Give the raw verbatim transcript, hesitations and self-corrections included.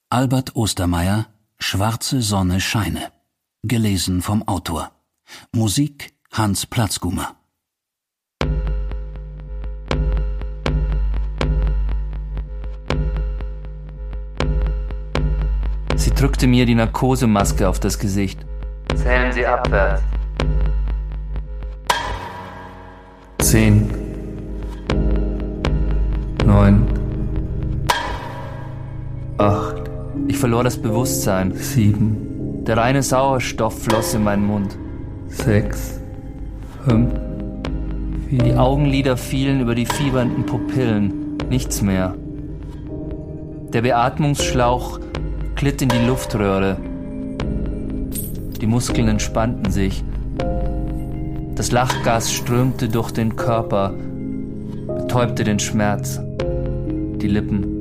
Albert Ostermeier, Schwarze Sonne scheine. Gelesen vom Autor. Musik Hans Platzgummer. Sie drückte mir die Narkosemaske auf das Gesicht. Zählen Sie abwärts. Zehn. Neun. Acht. Ich verlor das Bewusstsein. Sieben. Der reine Sauerstoff floss in meinen Mund. Sechs. Fünf. Vier. Die Augenlider fielen über die fiebernden Pupillen. Nichts mehr. Der Beatmungsschlauch glitt in die Luftröhre. Die Muskeln entspannten sich. Das Lachgas strömte durch den Körper, betäubte den Schmerz. Die Lippen.